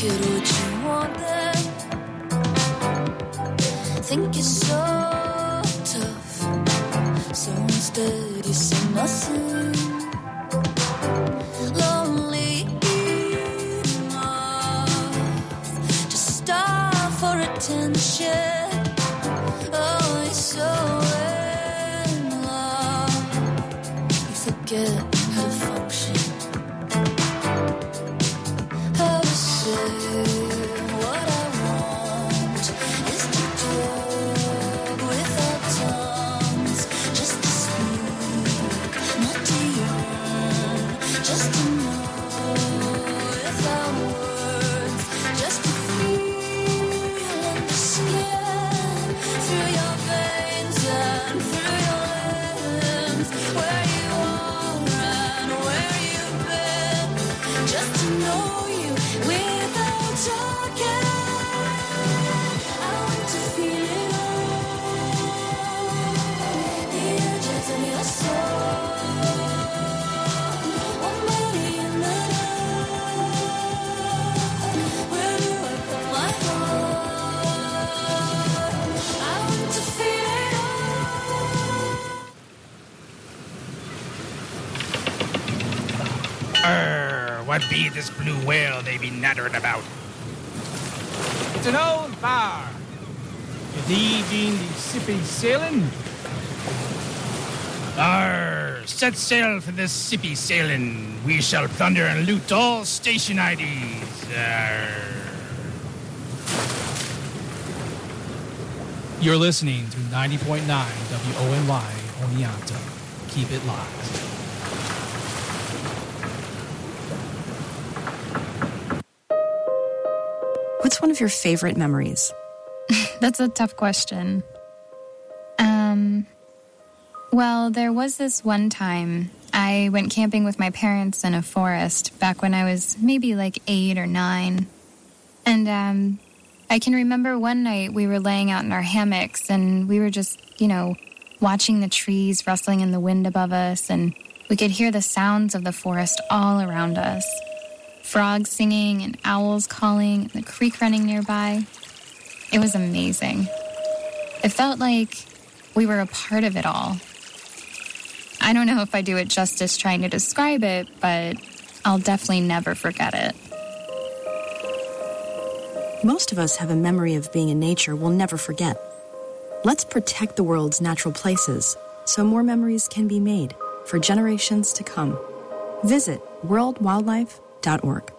get what you want then. Think you're so tough, so instead you say nothing. Lonely enough to starve for attention. Oh, you're so in love, you forget how to function. How to say what I want is to talk without tongues, just to speak, not to yearn, just to know without words, just to feel in the skin, through your veins and through your limbs, where you are and where you've been, just to know you without talking. I want to feel it all, the edges of your soul, one body in the dark. Where do I put my heart? I want to feel it all. What be this blue whale they be nattering about? It's an old bar. Is he been the sippy sailing? Set sail for this sippy sailing. We shall plunder and loot all station IDs. You're listening to 90.9 WONY Oneonta. Keep it locked. What's one of your favorite memories? That's a tough question. Well, there was this one time I went camping with my parents in a forest back when I was maybe like 8 or 9. And I can remember one night we were laying out in our hammocks and we were just, watching the trees rustling in the wind above us, and we could hear the sounds of the forest all around us. Frogs singing and owls calling and the creek running nearby. It was amazing. It felt like we were a part of it all. I don't know if I do it justice trying to describe it, but I'll definitely never forget it. Most of us have a memory of being in nature we'll never forget. Let's protect the world's natural places so more memories can be made for generations to come. Visit worldwildlife.org.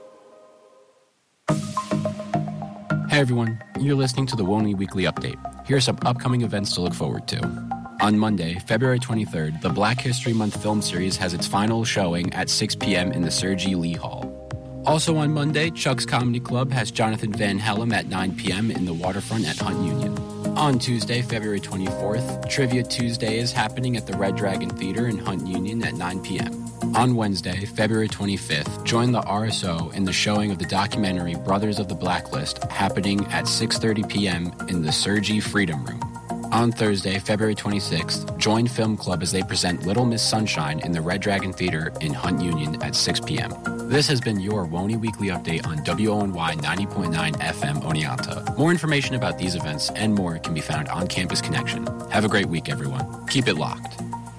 Hey everyone, you're listening to the WONY Weekly Update. Here are some upcoming events to look forward to. On Monday, February 23rd, the Black History Month film series has its final showing at 6 p.m. in the Sergey Lee Hall. Also on Monday, Chuck's Comedy Club has Jonathan Van Hellem at 9 p.m. in the Waterfront at Hunt Union. On Tuesday, February 24th, Trivia Tuesday is happening at the Red Dragon Theater in Hunt Union at 9 p.m. On Wednesday, February 25th, join the RSO in the showing of the documentary Brothers of the Blacklist happening at 6:30 p.m. in the Sergey Freedom Room. On Thursday, February 26th, join Film Club as they present Little Miss Sunshine in the Red Dragon Theater in Hunt Union at 6 p.m. This has been your WONY Weekly Update on WONY 90.9 FM Oneonta. More information about these events and more can be found on Campus Connection. Have a great week, everyone. Keep it locked.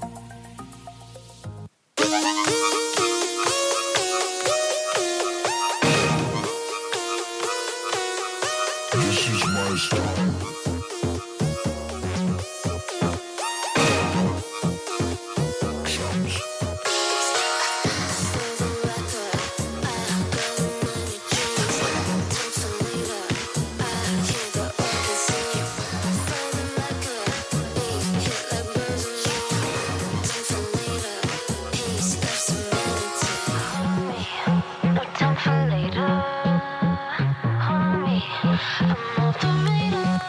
This is my song. No time for later, homie. I'm off the radar.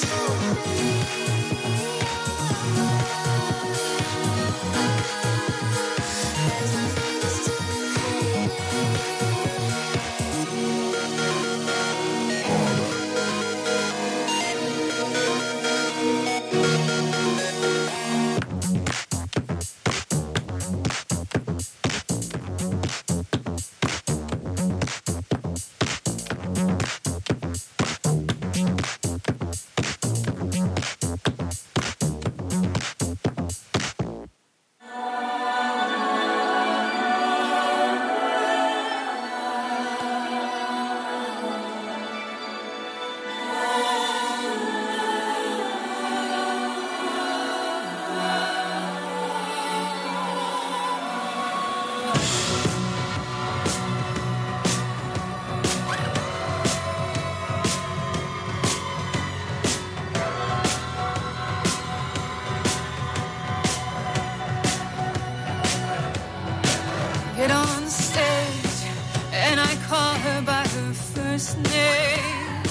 Get on the stage and I call her by her first name.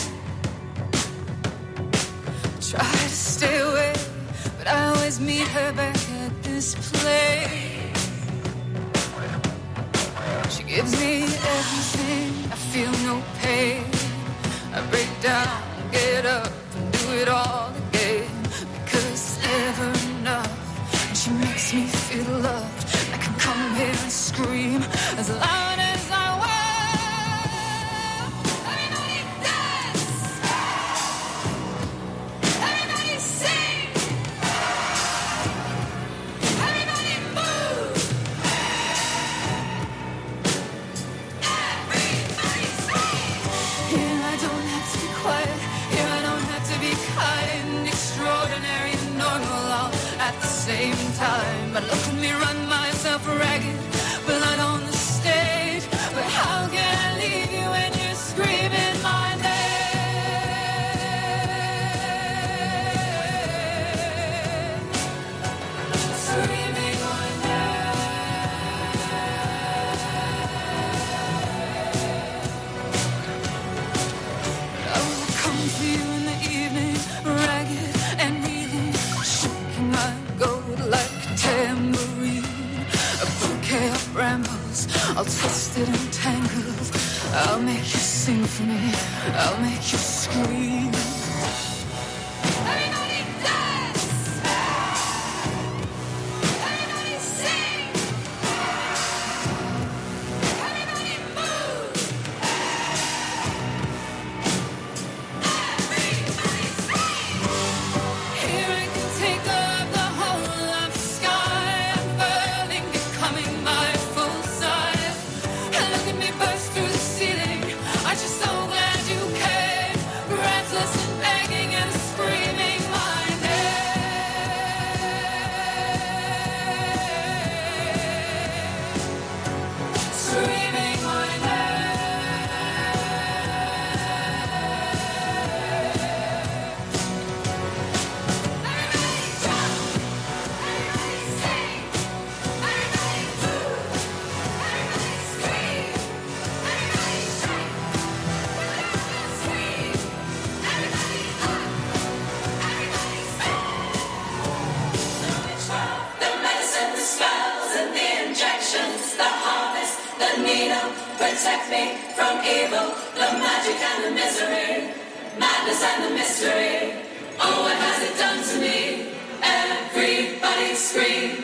Try to stay away, but I always meet her back at this place. She gives me everything, I feel no pain. I break down, get up and do it all again. Because it's never enough, and she makes me feel loved. I can come here and scream as loud as I will. Everybody dance! Everybody sing! Everybody move! Everybody scream! Here I don't have to be quiet. Here I don't have to be kind, extraordinary and normal all at the same time. But look at me run myself ragged, blood on the stage. But how can I leave you when you're screaming my name? Screaming my name. I will come to you in the evening, ragged and reeling, shaking my gold like a tambourine. A bouquet of brambles, I'll twist it and tangle. I'll make you sing for me, I'll make you scream. Everybody dance! Everybody sing! Everybody move! Everybody scream! Here I can take up the whole of the sky, unfurling, becoming my full size. And look at me burst through the ceiling. Aren't you so glad you came? Breathless and begging and screaming my name. Screaming my protect me from evil, the magic and the misery, madness and the mystery. Oh, what has it done to me? Everybody scream.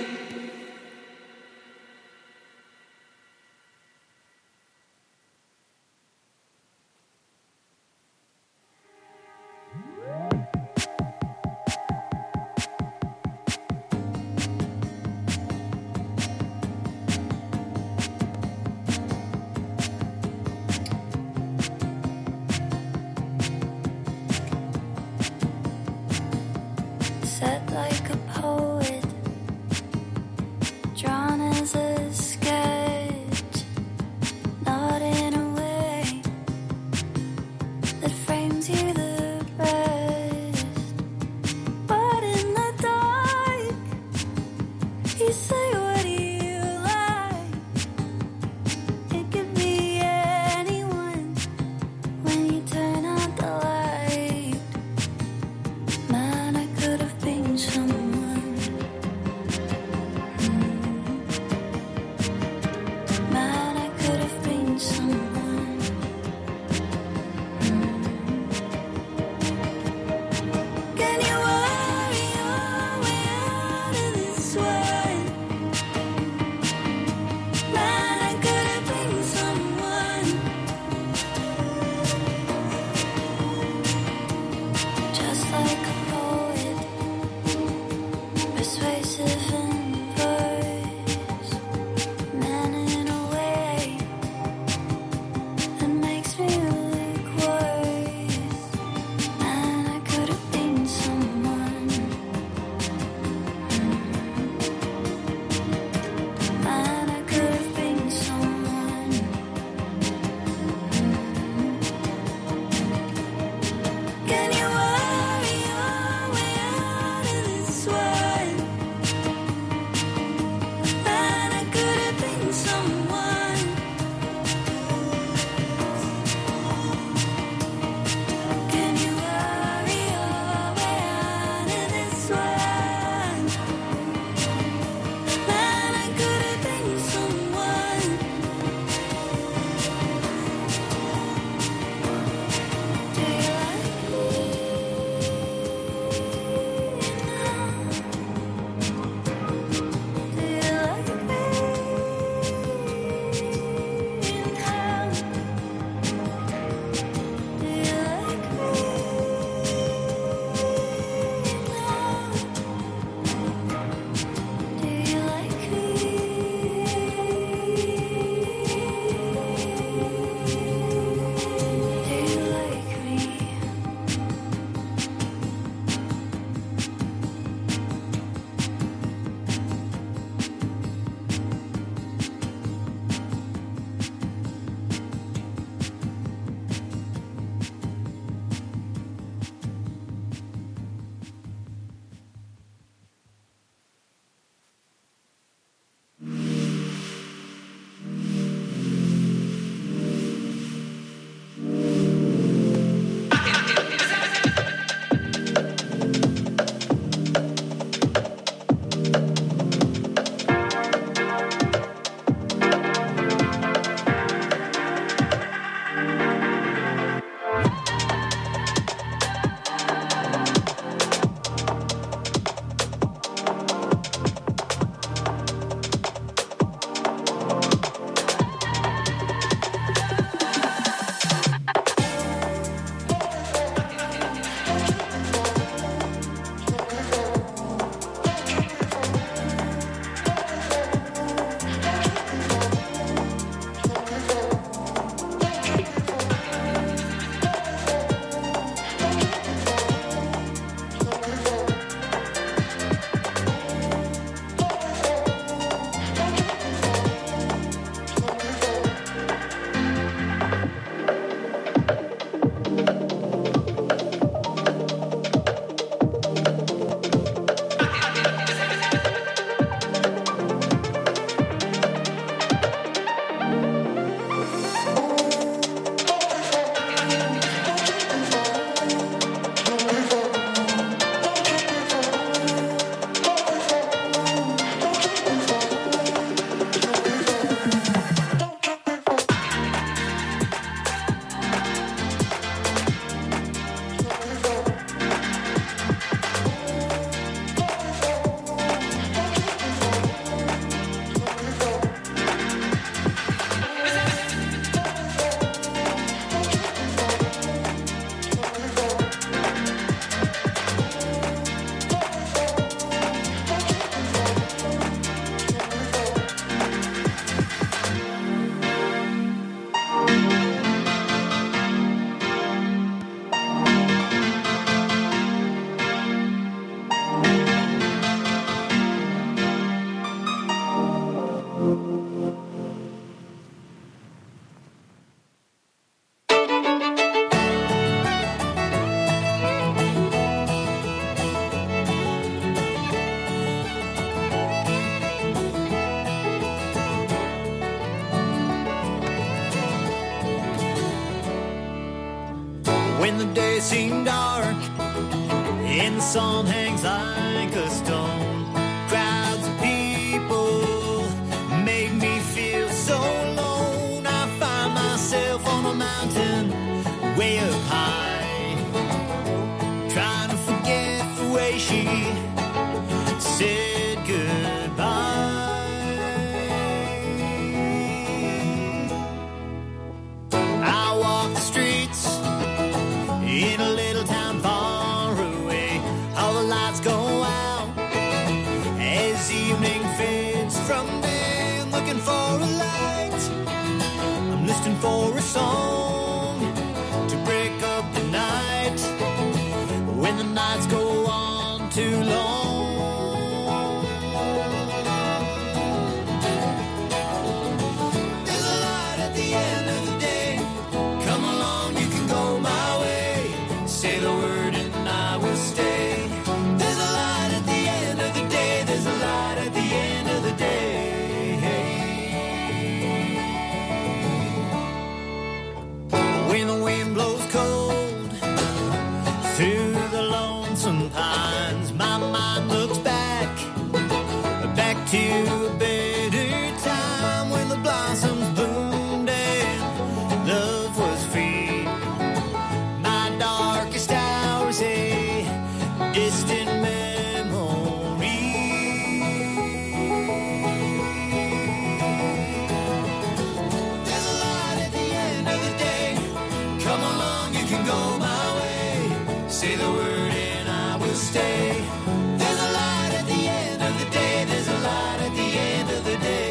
when the sun hangs like a stone. Crowds of people make me feel so alone. I find myself on a mountain way up high, trying to forget the way she said goodbye. I walk the streets in a little town far away. All the lights go out as evening fades from day. I'm looking for a light, I'm listening for a song to break up the night when the nights go on too long. There's a light at the end of the day. Come along, you can go my way. Say the word and I will stay. There's a light at the end of the day. There's a light at the end of the day. When the wind blows cold through the lonesome pines, my mind looks back to a better time when the blossoms bloomed and love was free. My darkest hours a distant memory. There's a light at the end of the day. Come along, you can go my way. Say the word and I will stay. There's a light at the end of the day. There's a light at the end of the day.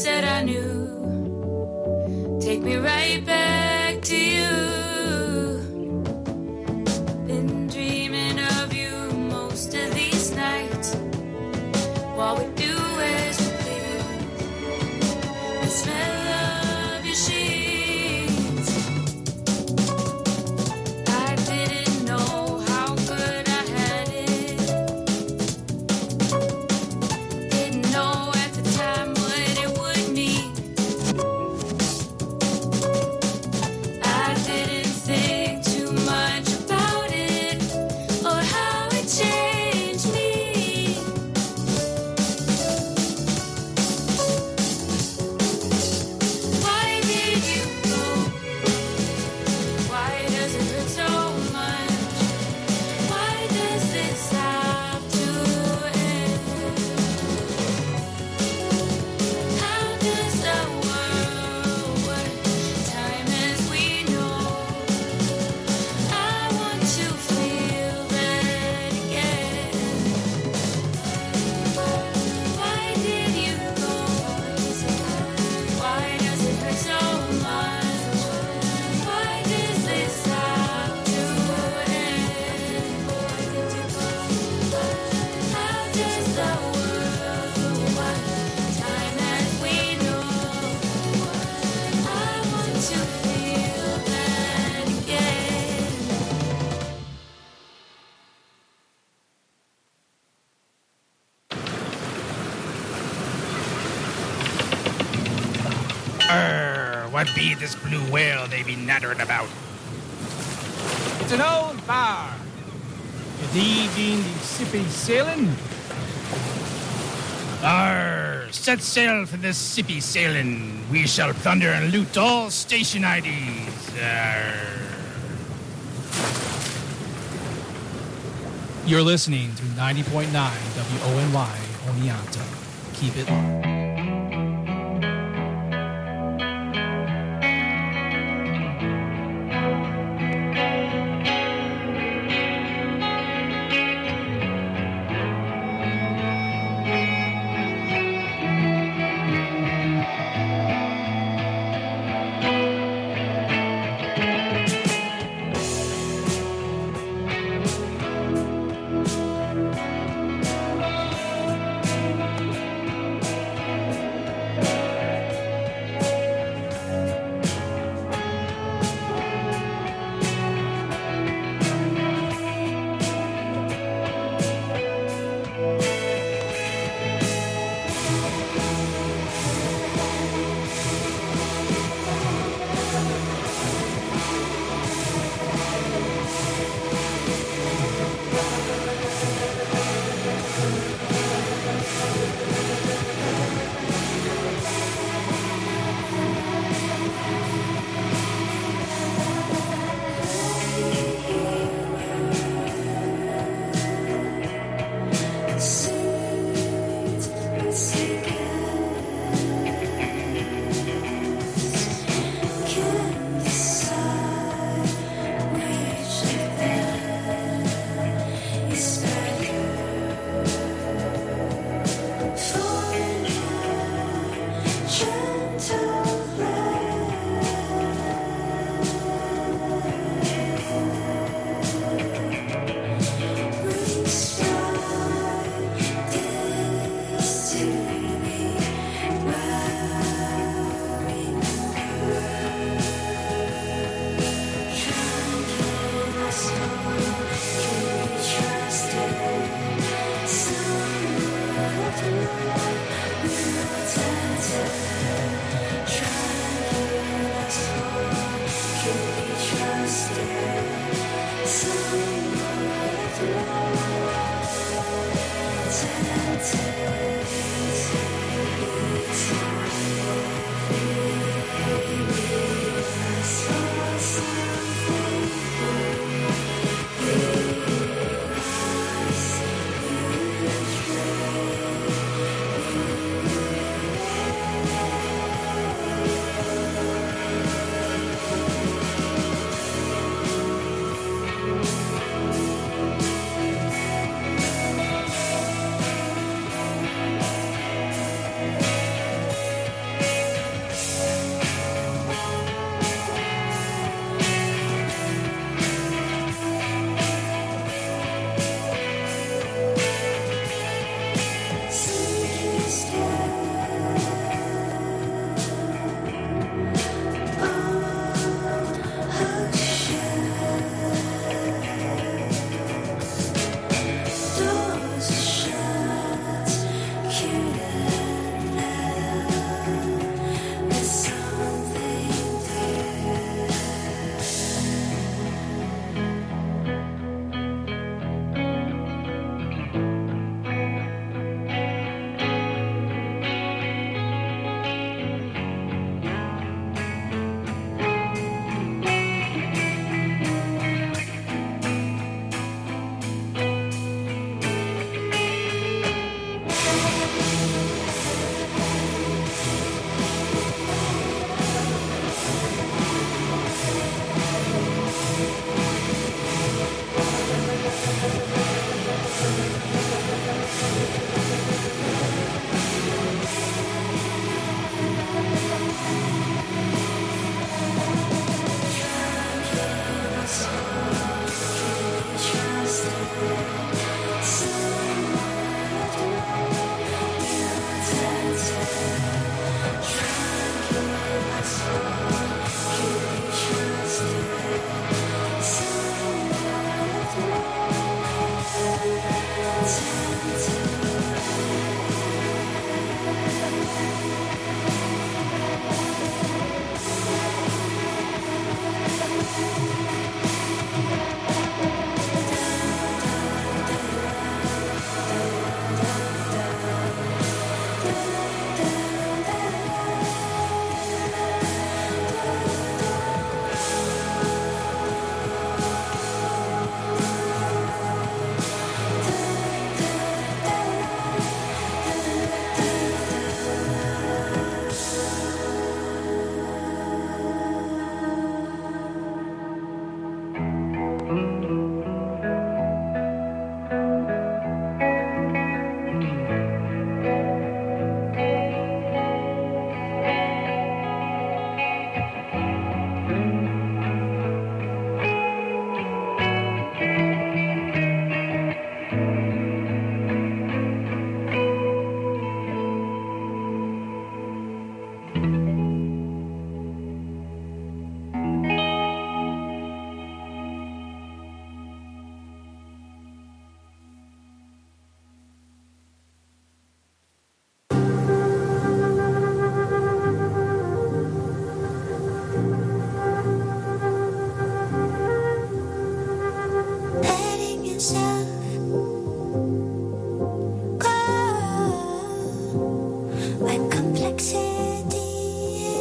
said I knew. Take me right back to you. Been dreaming of you most of these nights. What we do as we please. The smell of your sheets. I didn't know how good I had it. Didn't know at the time what it would mean. I didn't think too much about it or how it changed me. Why did you go? Why does it hurt so much? Why does this have to end? How does the world work? Time as we know. I want to feel that again. Why did you go? Why does it hurt so much? Why does this have to end? How does the world work? Time as we know. I want to feel that again. What be this blue whale they be nattering about? It's an old bar. Good evening, the sippy sailing. Arr, set sail for this sippy sailing. We shall plunder and loot all station IDs. Arr. You're listening to 90.9 WONY Oneonta. Keep it locked.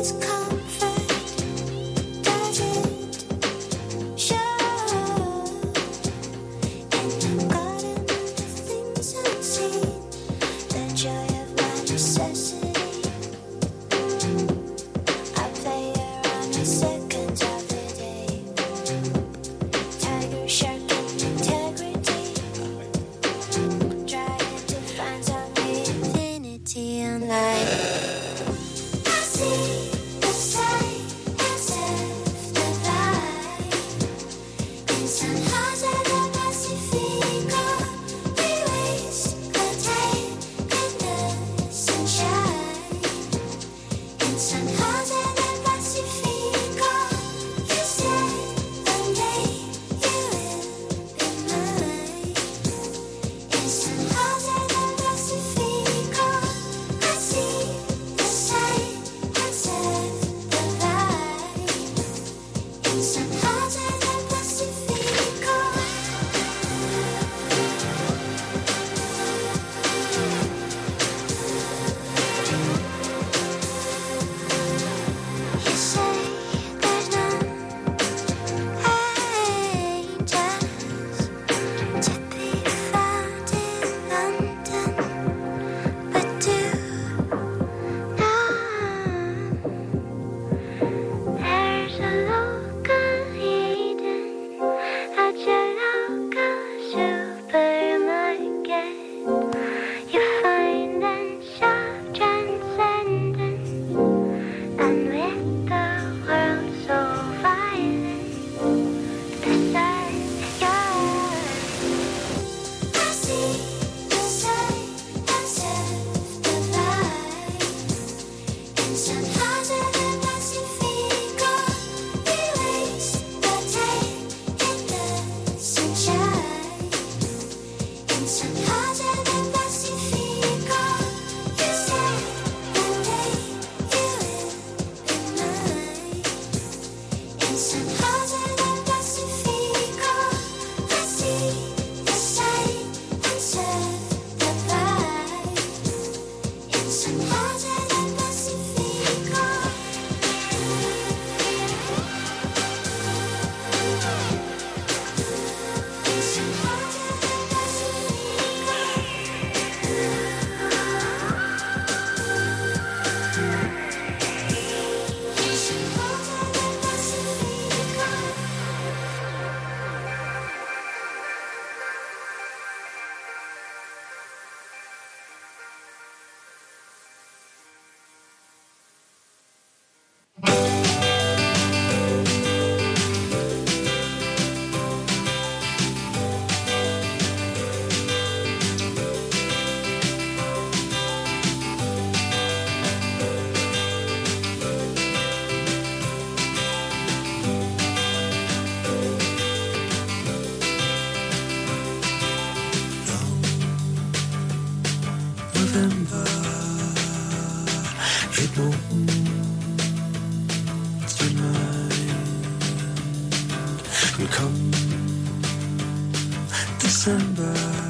December,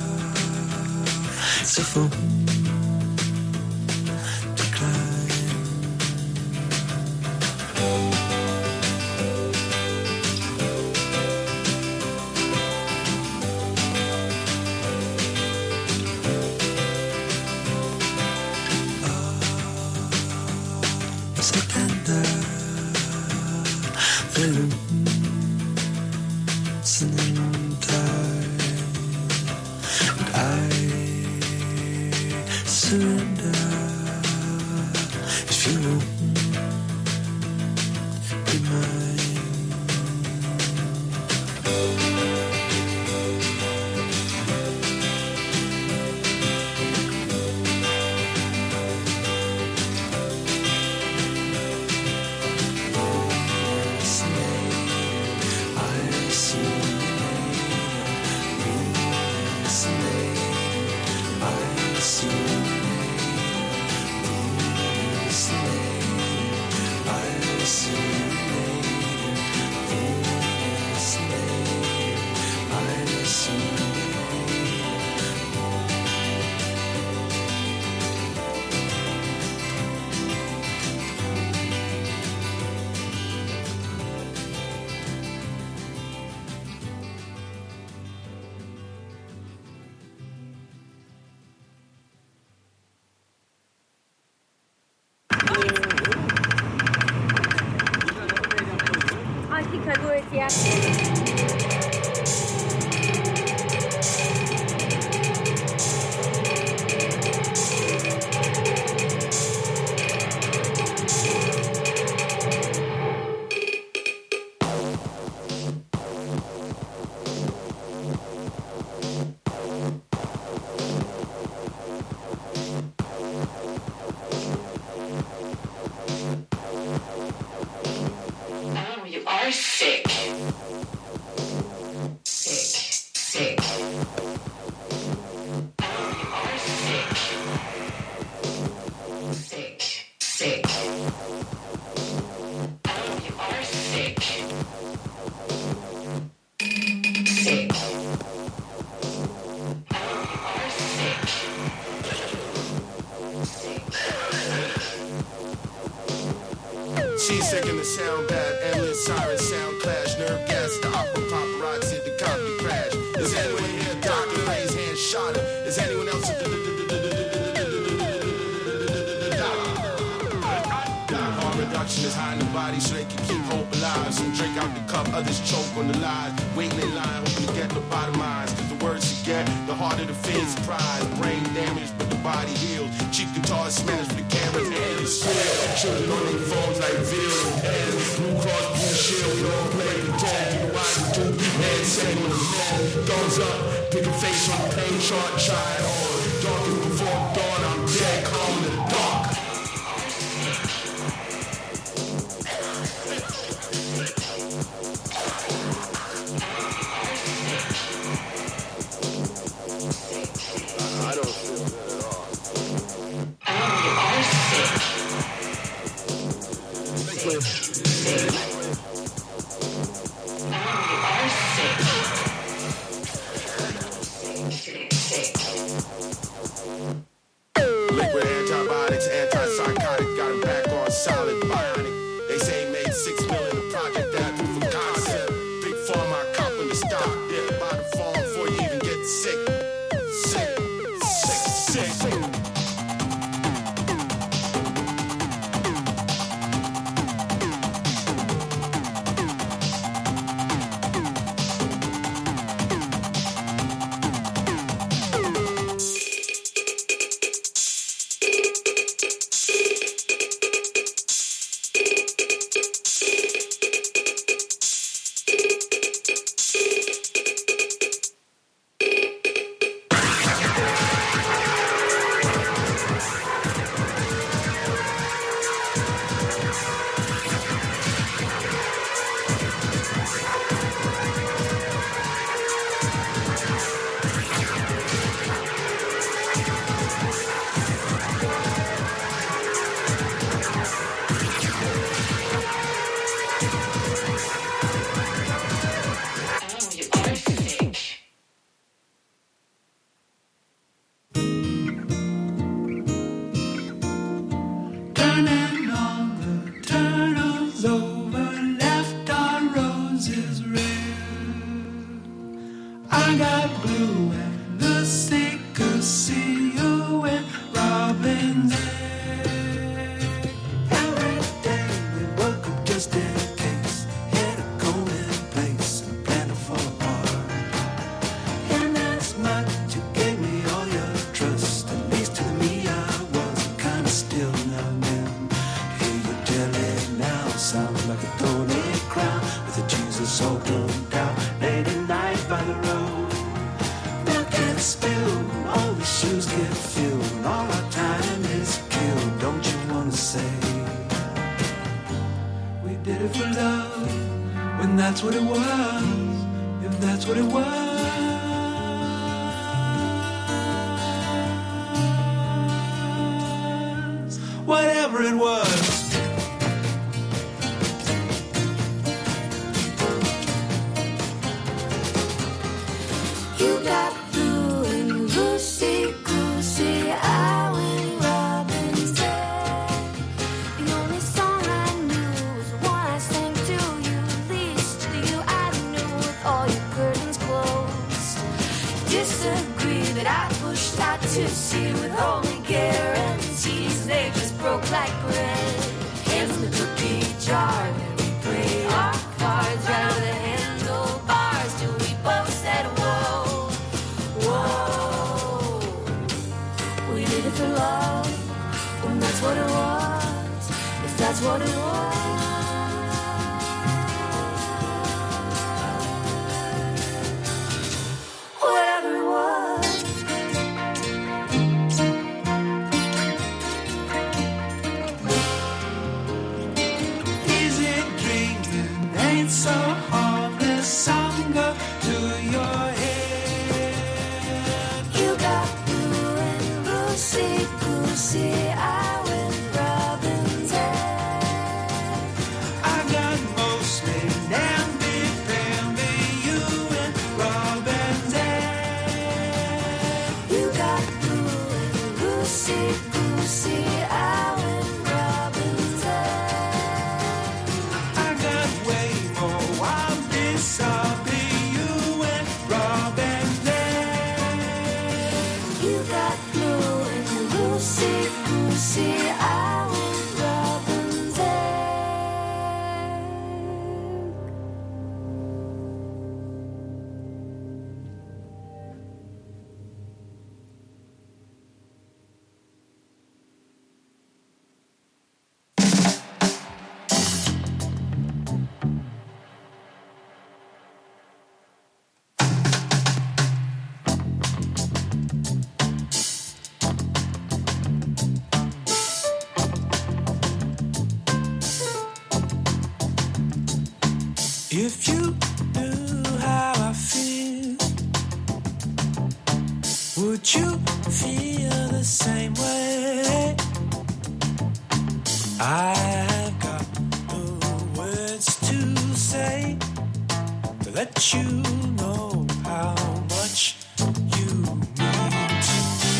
it's a full decline. It's the tender violence and time, and I surrender if you won't be mine. Slave. She's sick in the sound bad, endless siren sound clash, nerve gas, the opera paparazzi, the copy crash. Is anyone here? Doctor raise hand, shot him. Is anyone else? Harm reduction is hiding the body so they can keep hope alive. Some drink out the cup, others choke on the lies, waiting in line, hoping to get lobotomized. Cause the worse you get, the harder the fear surprise. Brain damage, but the body heals. Cheap guitar smash for the camera's hands. Children on their phones like video hands. Blue Cross Blue Shield, we all play control. Keep the wise and two hands setting on the man. Thumbs up, pick a face on the pain chart, try it on. Darkest before dawn, I'm dead, calm in the dark. I don't feel that at all. Liquid antibiotics, antipsychotic, got him back on solid bionic. They say he made $6 million a project that for concept. Big pharma company stock there by the farm before you even get sick. That's what it was, if that's what it was. Whatever it was. You got blue and Lucy Goosey, I went Robin's Day. The only song I knew was one I sang to you, least to you I knew with all your curtains closed. that's what it was. Whatever it was. Is it dreaming? Ain't so harmless. Hunger to your head. You got blue and goosey, goosey. I went Robin's head. I got mostly namby pamby. You and Robin's head. You got blue and goosey, goosey. I went Robin's head. I got way more wild bizarre. You and Robin's head. You got blue and goosey, goosey. I went Robin's head. If you knew how I feel, would you feel the same way? I've got the words to say to let you know how much you mean to me.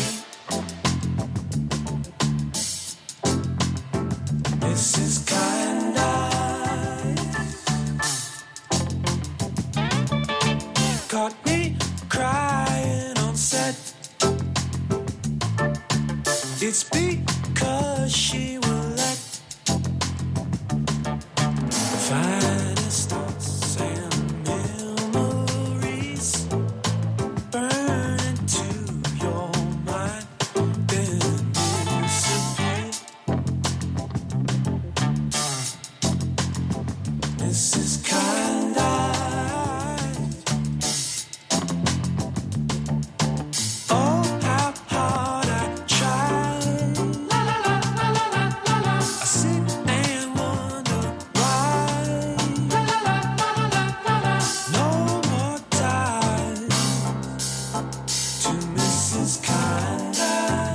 This is kinda caught me crying on set. It's because she will let the finest thoughts and memories burn into your mind, then disappear. This is kinda oh, how hard I try. I sit and wonder why. No more time to Mrs. Kinda.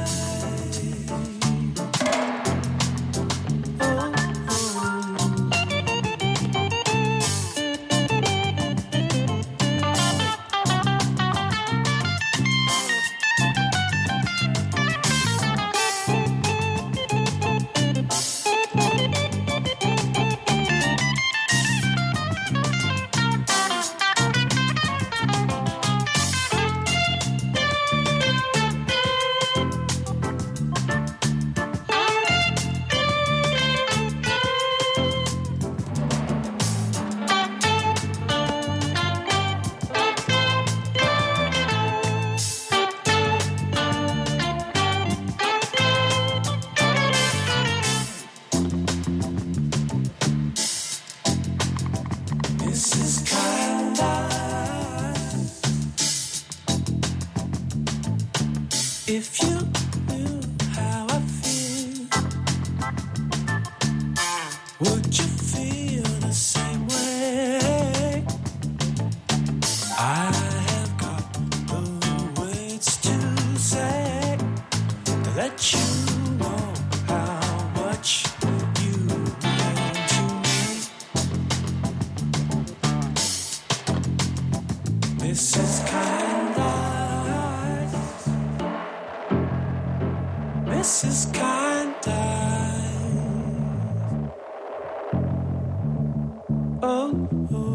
This is kinda. If you knew how I feel, would you feel the same way? I have got the words to say to let you know how much you mean to me. This is kinda. This is kinda. Oh, oh.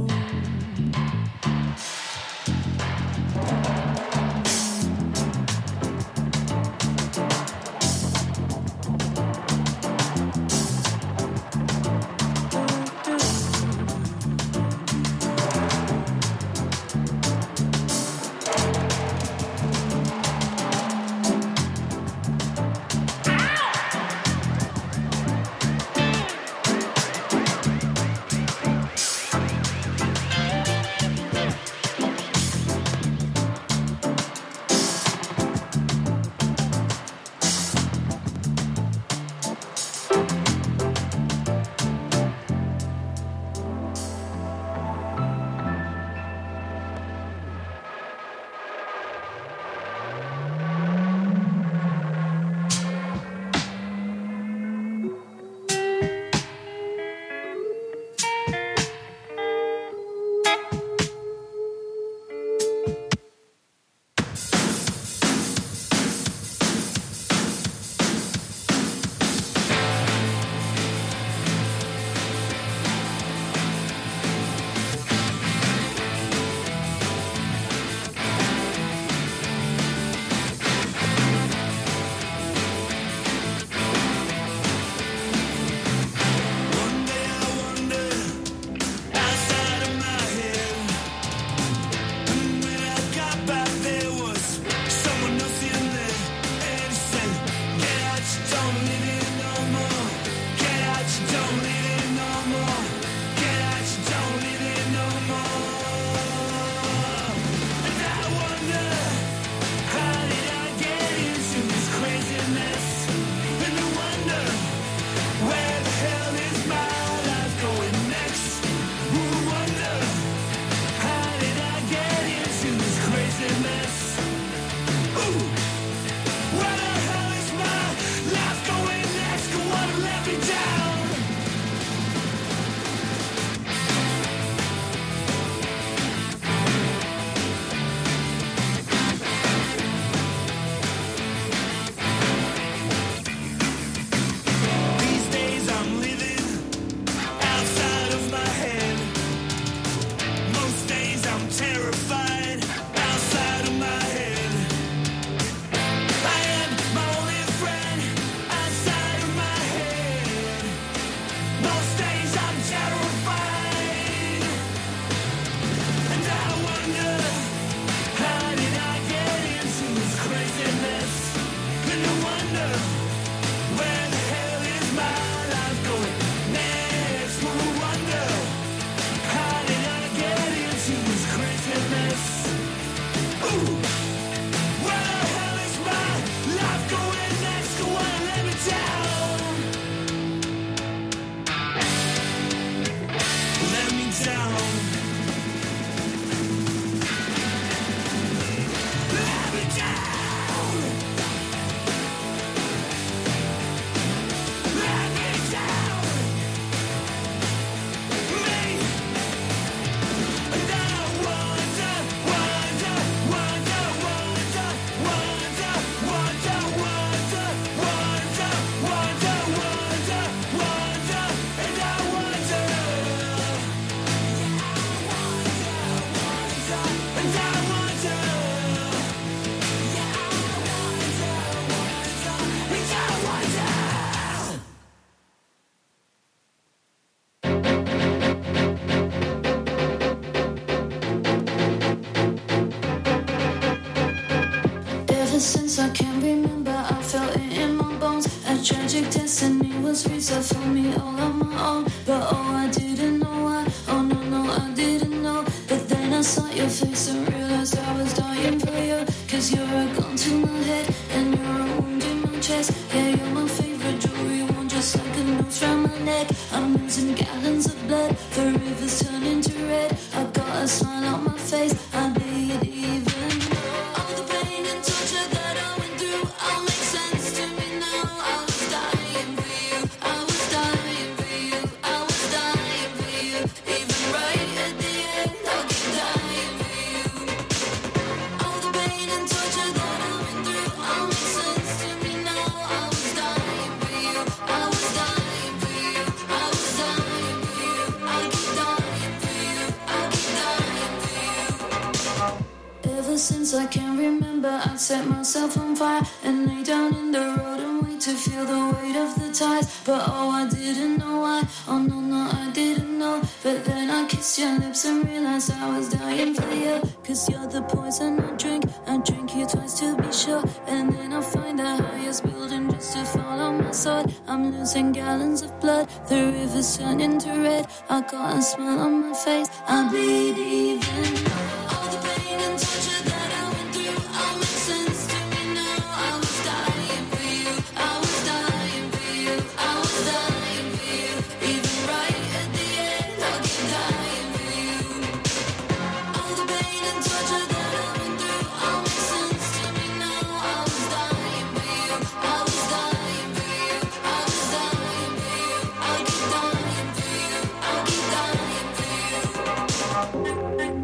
place, I found me all on my own. But oh, I didn't know why. Oh no, no, I didn't know. But then I saw your face and realized I was dying for you. Cause you're a gun to my head and you're a wound in my chest. Yeah, you're my favorite jewelry one, just like a noose round my neck. I'm losing gallons of blood, the river's turning to red. I got a smile on my face, I bleed even. All the pain and torture that I went through all makes sense to me now. I was dying for you, I was dying for you, I was dying for you. Even right at the end, I'll keep dying for you. All the pain and torture that I went through all makes sense to me now. I was dying for you, I was dying for you, I was dying for you. I'll keep dying for you, I'll keep dying for you. Ever since I can remember, I set myself on fire and lay down in the road and wait to feel the weight of the tides. But oh, I didn't know why. Oh no, no, I didn't know. But then I kissed your lips and realized I was dying for you. Cause you're the poison I drink you twice to be sure. And then I find the highest building just to fall on my sword. I'm losing gallons of blood, the river's turning to red. I got a smile on my face, I bleed even. All the pain and torture that I went through all makes sense to me now. I was dying for you, I was dying for you, I was dying for you. Even right at the end, I'll keep dying for you. All the pain and torture that I went through all makes sense to me now. I was dying for you, I was dying for you, I was dying for you. I'll keep dying for you, I'll keep dying for you.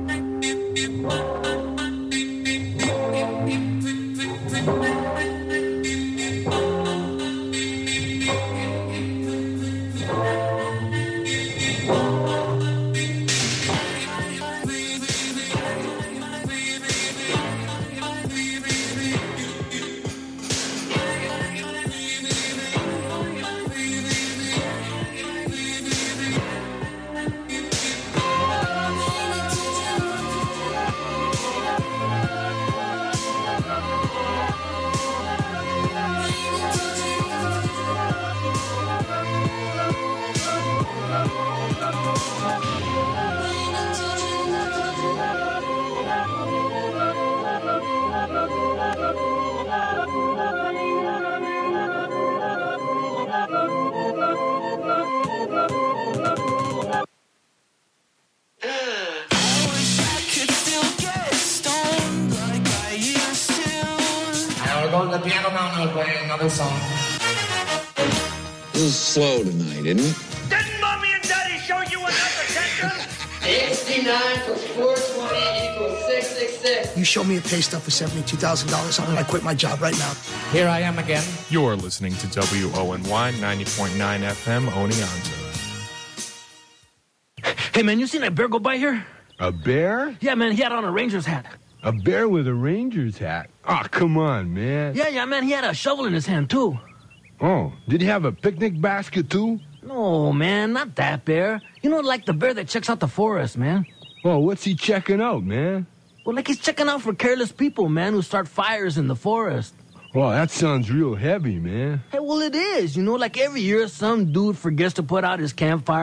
We're going to the piano now and I'll play another song. This is slow tonight, isn't it? Didn't Mommy and Daddy show you enough attention? 69 plus 420 equals 666. You show me a pay stub for $72,000 on it, I quit my job right now. Here I am again. You're listening to WONY 90.9 FM, Oneonta. Hey, man, you seen that bear go by here? A bear? Yeah, man, he had on a Ranger's hat. A bear with a Ranger's hat? Oh, come on, man. Yeah, man, he had a shovel in his hand, too. Oh, did he have a picnic basket, too? No, man, not that bear. You know, like the bear that checks out the forest, man. Oh, what's he checking out, man? Well, like he's checking out for careless people, man, who start fires in the forest. Oh, that sounds real heavy, man. Hey, well, it is. You know, like every year some dude forgets to put out his campfire